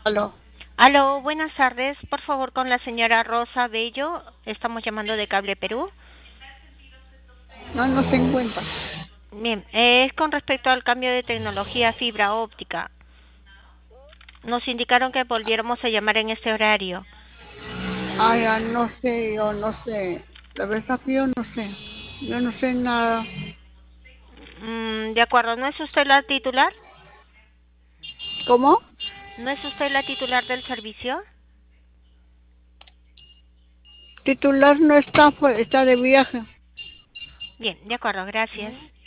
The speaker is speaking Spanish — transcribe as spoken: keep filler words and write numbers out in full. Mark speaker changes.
Speaker 1: Aló.
Speaker 2: Aló, buenas tardes. Por favor, con la señora Rosa Bello. Estamos llamando de Cable Perú.
Speaker 1: No, no se encuentra.
Speaker 2: Bien, eh, es con respecto al cambio de tecnología fibra óptica. Nos indicaron que volviéramos a llamar en este horario.
Speaker 1: Ah, ya no sé, yo no sé. La verdad que yo no sé. Yo no sé nada.
Speaker 2: Mm, de acuerdo, ¿no es usted la titular?
Speaker 1: ¿Cómo?
Speaker 2: ¿No es usted la titular del servicio?
Speaker 1: Titular no está, fue- está de viaje.
Speaker 2: Bien, de acuerdo, gracias.